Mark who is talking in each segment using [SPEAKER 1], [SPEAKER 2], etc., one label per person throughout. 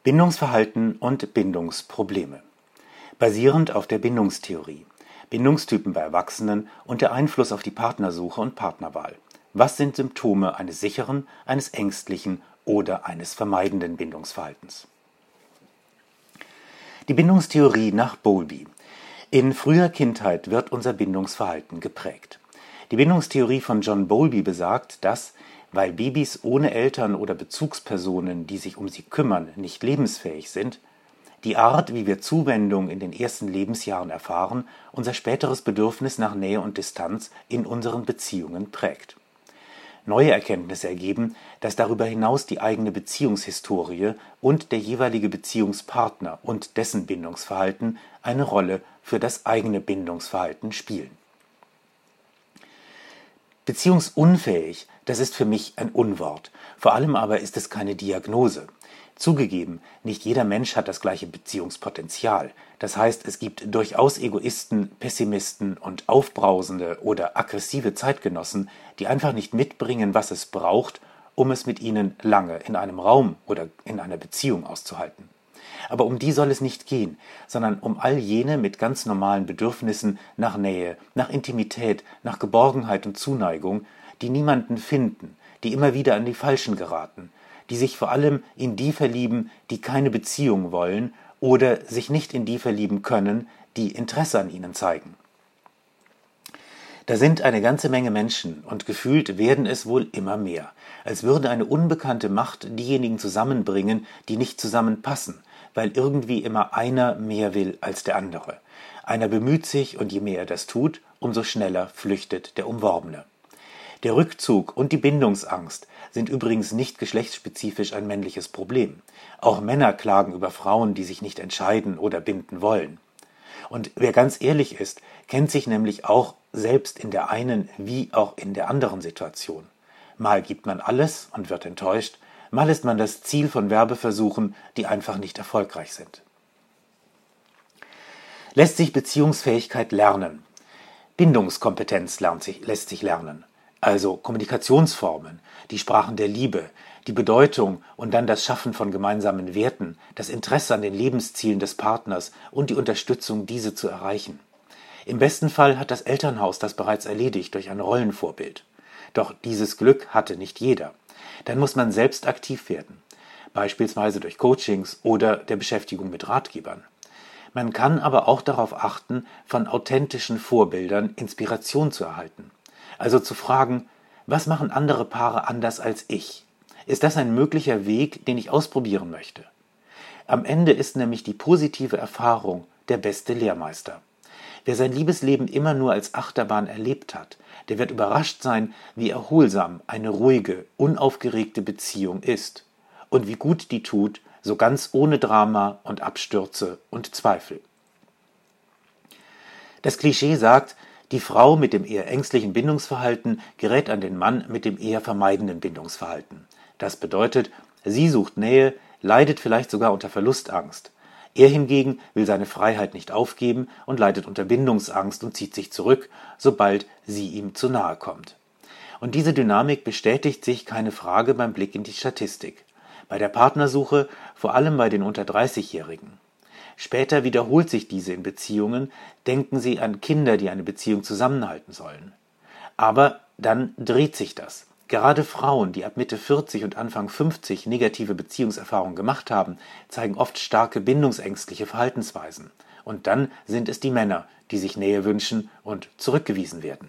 [SPEAKER 1] Bindungsverhalten und Bindungsprobleme. Basierend auf der Bindungstheorie. Bindungstypen bei Erwachsenen und der Einfluss auf die Partnersuche und Partnerwahl. Was sind Symptome eines sicheren, eines ängstlichen oder eines vermeidenden Bindungsverhaltens? Die Bindungstheorie nach Bowlby. In früher Kindheit wird unser Bindungsverhalten geprägt. Die Bindungstheorie von John Bowlby besagt, dass, weil Babys ohne Eltern oder Bezugspersonen, die sich um sie kümmern, nicht lebensfähig sind, die Art, wie wir Zuwendung in den ersten Lebensjahren erfahren, unser späteres Bedürfnis nach Nähe und Distanz in unseren Beziehungen prägt. Neue Erkenntnisse ergeben, dass darüber hinaus die eigene Beziehungshistorie und der jeweilige Beziehungspartner und dessen Bindungsverhalten eine Rolle für das eigene Bindungsverhalten spielen. Beziehungsunfähig, das ist für mich ein Unwort. Vor allem aber ist es keine Diagnose. Zugegeben, nicht jeder Mensch hat das gleiche Beziehungspotenzial. Das heißt, es gibt durchaus Egoisten, Pessimisten und aufbrausende oder aggressive Zeitgenossen, die einfach nicht mitbringen, was es braucht, um es mit ihnen lange in einem Raum oder in einer Beziehung auszuhalten. Aber um die soll es nicht gehen, sondern um all jene mit ganz normalen Bedürfnissen nach Nähe, nach Intimität, nach Geborgenheit und Zuneigung, die niemanden finden, die immer wieder an die Falschen geraten, die sich vor allem in die verlieben, die keine Beziehung wollen oder sich nicht in die verlieben können, die Interesse an ihnen zeigen. Da sind eine ganze Menge Menschen und gefühlt werden es wohl immer mehr, als würde eine unbekannte Macht diejenigen zusammenbringen, die nicht zusammenpassen, weil irgendwie immer einer mehr will als der andere. Einer bemüht sich und je mehr er das tut, umso schneller flüchtet der Umworbene. Der Rückzug und die Bindungsangst sind übrigens nicht geschlechtsspezifisch ein männliches Problem. Auch Männer klagen über Frauen, die sich nicht entscheiden oder binden wollen. Und wer ganz ehrlich ist, kennt sich nämlich auch selbst in der einen wie auch in der anderen Situation. Mal gibt man alles und wird enttäuscht, mal ist man das Ziel von Werbeversuchen, die einfach nicht erfolgreich sind. Lässt sich Beziehungsfähigkeit lernen? Bindungskompetenz lässt sich lernen. Also Kommunikationsformen, die Sprachen der Liebe, die Bedeutung und dann das Schaffen von gemeinsamen Werten, das Interesse an den Lebenszielen des Partners und die Unterstützung, diese zu erreichen. Im besten Fall hat das Elternhaus das bereits erledigt durch ein Rollenvorbild. Doch dieses Glück hatte nicht jeder. Dann muss man selbst aktiv werden, beispielsweise durch Coachings oder der Beschäftigung mit Ratgebern. Man kann aber auch darauf achten, von authentischen Vorbildern Inspiration zu erhalten. Also zu fragen, was machen andere Paare anders als ich? Ist das ein möglicher Weg, den ich ausprobieren möchte? Am Ende ist nämlich die positive Erfahrung der beste Lehrmeister. Wer sein Liebesleben immer nur als Achterbahn erlebt hat, der wird überrascht sein, wie erholsam eine ruhige, unaufgeregte Beziehung ist und wie gut die tut, so ganz ohne Drama und Abstürze und Zweifel. Das Klischee sagt, die Frau mit dem eher ängstlichen Bindungsverhalten gerät an den Mann mit dem eher vermeidenden Bindungsverhalten. Das bedeutet, sie sucht Nähe, leidet vielleicht sogar unter Verlustangst. Er hingegen will seine Freiheit nicht aufgeben und leidet unter Bindungsangst und zieht sich zurück, sobald sie ihm zu nahe kommt. Und diese Dynamik bestätigt sich, keine Frage, beim Blick in die Statistik. Bei der Partnersuche, vor allem bei den unter 30-Jährigen. Später wiederholt sich diese in Beziehungen, denken Sie an Kinder, die eine Beziehung zusammenhalten sollen. Aber dann dreht sich das. Gerade Frauen, die ab Mitte 40 und Anfang 50 negative Beziehungserfahrungen gemacht haben, zeigen oft starke bindungsängstliche Verhaltensweisen. Und dann sind es die Männer, die sich Nähe wünschen und zurückgewiesen werden.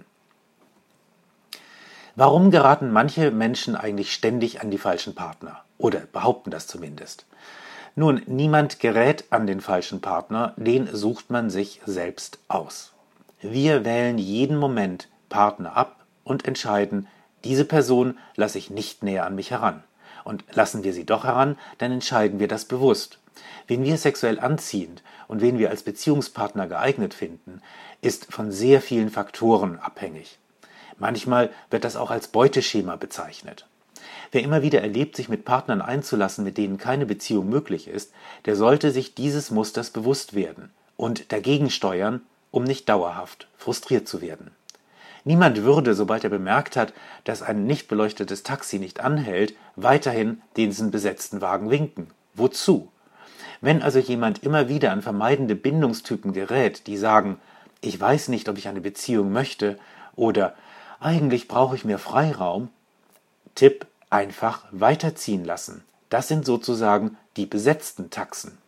[SPEAKER 1] Warum geraten manche Menschen eigentlich ständig an die falschen Partner? Oder behaupten das zumindest? Nun, niemand gerät an den falschen Partner, den sucht man sich selbst aus. Wir wählen jeden Moment Partner ab und entscheiden, diese Person lasse ich nicht näher an mich heran. Und lassen wir sie doch heran, dann entscheiden wir das bewusst. Wen wir sexuell anziehend und wen wir als Beziehungspartner geeignet finden, ist von sehr vielen Faktoren abhängig. Manchmal wird das auch als Beuteschema bezeichnet. Wer immer wieder erlebt, sich mit Partnern einzulassen, mit denen keine Beziehung möglich ist, der sollte sich dieses Musters bewusst werden und dagegen steuern, um nicht dauerhaft frustriert zu werden. Niemand würde, sobald er bemerkt hat, dass ein nicht beleuchtetes Taxi nicht anhält, weiterhin diesen besetzten Wagen winken. Wozu? Wenn also jemand immer wieder an vermeidende Bindungstypen gerät, die sagen, ich weiß nicht, ob ich eine Beziehung möchte oder eigentlich brauche ich mehr Freiraum, Tipp, einfach weiterziehen lassen. Das sind sozusagen die besetzten Taxen.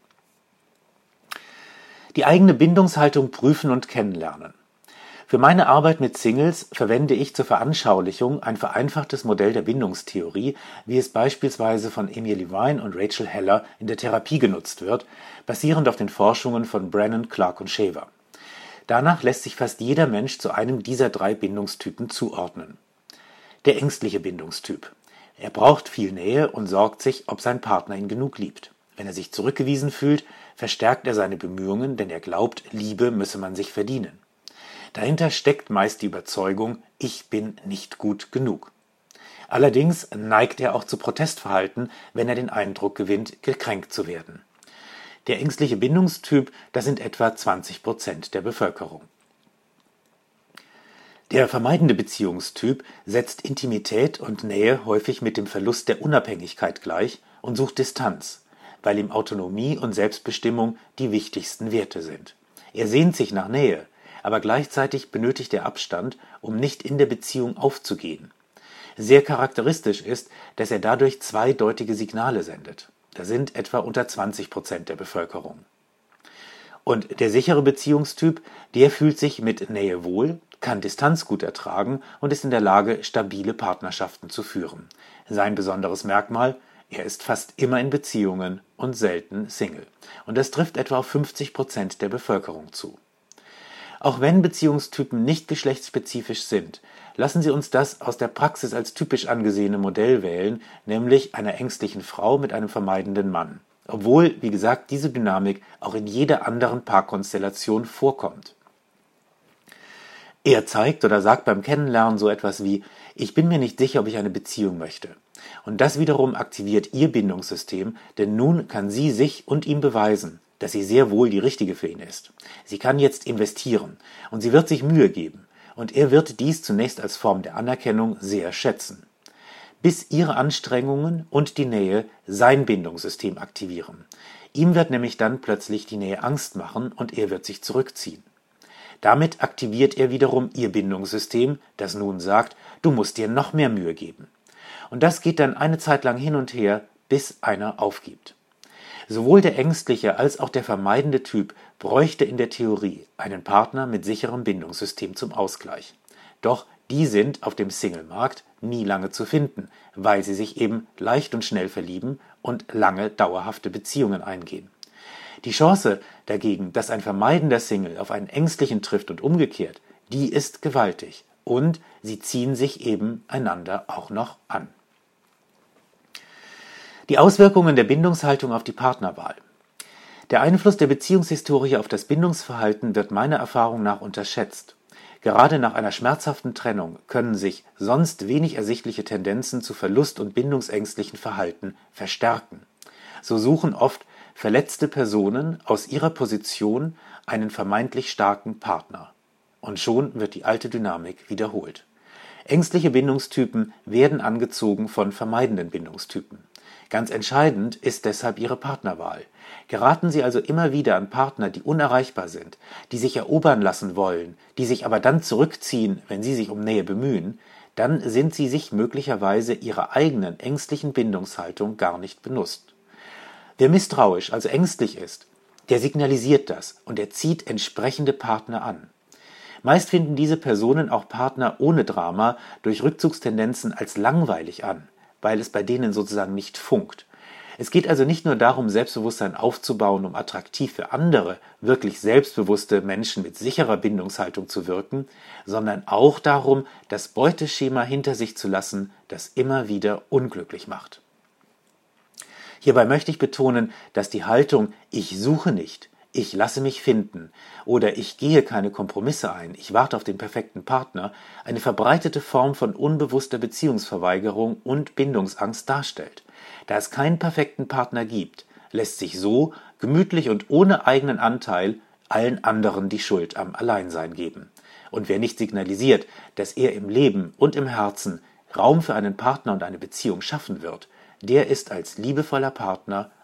[SPEAKER 1] Die eigene Bindungshaltung prüfen und kennenlernen. Für meine Arbeit mit Singles verwende ich zur Veranschaulichung ein vereinfachtes Modell der Bindungstheorie, wie es beispielsweise von Emil Levine und Rachel Heller in der Therapie genutzt wird, basierend auf den Forschungen von Brennan, Clark und Shaver. Danach lässt sich fast jeder Mensch zu einem dieser 3 Bindungstypen zuordnen. Der ängstliche Bindungstyp. Er braucht viel Nähe und sorgt sich, ob sein Partner ihn genug liebt. Wenn er sich zurückgewiesen fühlt, verstärkt er seine Bemühungen, denn er glaubt, Liebe müsse man sich verdienen. Dahinter steckt meist die Überzeugung, ich bin nicht gut genug. Allerdings neigt er auch zu Protestverhalten, wenn er den Eindruck gewinnt, gekränkt zu werden. Der ängstliche Bindungstyp, das sind etwa 20% der Bevölkerung. Der vermeidende Beziehungstyp setzt Intimität und Nähe häufig mit dem Verlust der Unabhängigkeit gleich und sucht Distanz, weil ihm Autonomie und Selbstbestimmung die wichtigsten Werte sind. Er sehnt sich nach Nähe, aber gleichzeitig benötigt er Abstand, um nicht in der Beziehung aufzugehen. Sehr charakteristisch ist, dass er dadurch zweideutige Signale sendet. Das sind etwa unter 20% der Bevölkerung. Und der sichere Beziehungstyp, der fühlt sich mit Nähe wohl, kann Distanz gut ertragen und ist in der Lage, stabile Partnerschaften zu führen. Sein besonderes Merkmal: er ist fast immer in Beziehungen und selten Single. Und das trifft etwa auf 50% der Bevölkerung zu. Auch wenn Beziehungstypen nicht geschlechtsspezifisch sind, lassen Sie uns das aus der Praxis als typisch angesehene Modell wählen, nämlich einer ängstlichen Frau mit einem vermeidenden Mann. Obwohl, wie gesagt, diese Dynamik auch in jeder anderen Paarkonstellation vorkommt. Er zeigt oder sagt beim Kennenlernen so etwas wie: ich bin mir nicht sicher, ob ich eine Beziehung möchte. Und das wiederum aktiviert ihr Bindungssystem, denn nun kann sie sich und ihm beweisen, dass sie sehr wohl die Richtige für ihn ist. Sie kann jetzt investieren und sie wird sich Mühe geben. Und er wird dies zunächst als Form der Anerkennung sehr schätzen. Bis ihre Anstrengungen und die Nähe sein Bindungssystem aktivieren. Ihm wird nämlich dann plötzlich die Nähe Angst machen und er wird sich zurückziehen. Damit aktiviert er wiederum ihr Bindungssystem, das nun sagt, du musst dir noch mehr Mühe geben. Und das geht dann eine Zeit lang hin und her, bis einer aufgibt. Sowohl der ängstliche als auch der vermeidende Typ bräuchte in der Theorie einen Partner mit sicherem Bindungssystem zum Ausgleich. Doch die sind auf dem Single-Markt nie lange zu finden, weil sie sich eben leicht und schnell verlieben und lange dauerhafte Beziehungen eingehen. Die Chance dagegen, dass ein vermeidender Single auf einen ängstlichen trifft und umgekehrt, die ist gewaltig und sie ziehen sich eben einander auch noch an. Die Auswirkungen der Bindungshaltung auf die Partnerwahl. Der Einfluss der Beziehungshistorie auf das Bindungsverhalten wird meiner Erfahrung nach unterschätzt. Gerade nach einer schmerzhaften Trennung können sich sonst wenig ersichtliche Tendenzen zu verlust- und bindungsängstlichen Verhalten verstärken. So suchen oft verletzte Personen aus ihrer Position einen vermeintlich starken Partner. Und schon wird die alte Dynamik wiederholt. Ängstliche Bindungstypen werden angezogen von vermeidenden Bindungstypen. Ganz entscheidend ist deshalb Ihre Partnerwahl. Geraten Sie also immer wieder an Partner, die unerreichbar sind, die sich erobern lassen wollen, die sich aber dann zurückziehen, wenn Sie sich um Nähe bemühen, dann sind Sie sich möglicherweise Ihrer eigenen ängstlichen Bindungshaltung gar nicht bewusst. Wer misstrauisch, also ängstlich ist, der signalisiert das und er zieht entsprechende Partner an. Meist finden diese Personen auch Partner ohne Drama durch Rückzugstendenzen als langweilig an, weil es bei denen sozusagen nicht funkt. Es geht also nicht nur darum, Selbstbewusstsein aufzubauen, um attraktiv für andere, wirklich selbstbewusste Menschen mit sicherer Bindungshaltung zu wirken, sondern auch darum, das Beuteschema hinter sich zu lassen, das immer wieder unglücklich macht. Hierbei möchte ich betonen, dass die Haltung „Ich suche nicht, ich lasse mich finden“ oder „Ich gehe keine Kompromisse ein, ich warte auf den perfekten Partner“ eine verbreitete Form von unbewusster Beziehungsverweigerung und Bindungsangst darstellt. Da es keinen perfekten Partner gibt, lässt sich so, gemütlich und ohne eigenen Anteil, allen anderen die Schuld am Alleinsein geben. Und wer nicht signalisiert, dass er im Leben und im Herzen Raum für einen Partner und eine Beziehung schaffen wird, der ist als liebevoller Partner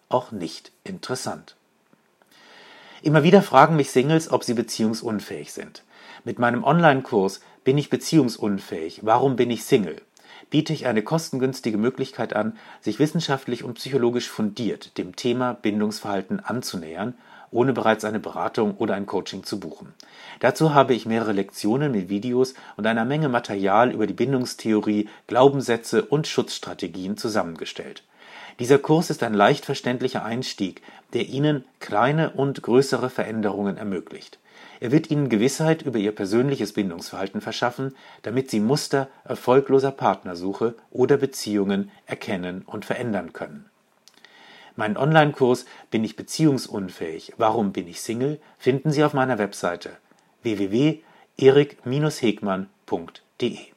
[SPEAKER 1] auch nicht interessant. Immer wieder fragen mich Singles, ob sie beziehungsunfähig sind. Mit meinem Online-Kurs Bin ich beziehungsunfähig? Warum bin ich Single? Biete ich eine kostengünstige Möglichkeit an, sich wissenschaftlich und psychologisch fundiert dem Thema Bindungsverhalten anzunähern, ohne bereits eine Beratung oder ein Coaching zu buchen. Dazu habe ich mehrere Lektionen mit Videos und einer Menge Material über die Bindungstheorie, Glaubenssätze und Schutzstrategien zusammengestellt. Dieser Kurs ist ein leicht verständlicher Einstieg, der Ihnen kleine und größere Veränderungen ermöglicht. Er wird Ihnen Gewissheit über Ihr persönliches Bindungsverhalten verschaffen, damit Sie Muster erfolgloser Partnersuche oder Beziehungen erkennen und verändern können. Meinen Online-Kurs Bin ich beziehungsunfähig? Warum bin ich Single? Finden Sie auf meiner Webseite www.erik-hegmann.de.